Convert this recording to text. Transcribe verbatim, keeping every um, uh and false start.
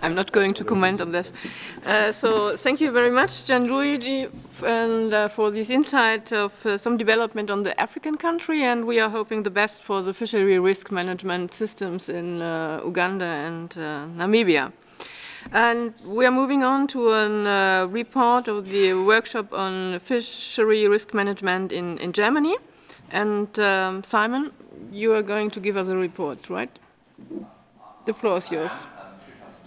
I'm not going to comment on this. Uh, so thank you very much, Gianluigi, and, uh, for this insight of uh, some development on the African country, and we are hoping the best for the fishery risk management systems in uh, Uganda and uh, Namibia. And we are moving on to a uh, report of the workshop on fishery risk management in, in Germany. And um, Simon, you are going to give us a report, right? The floor is yours.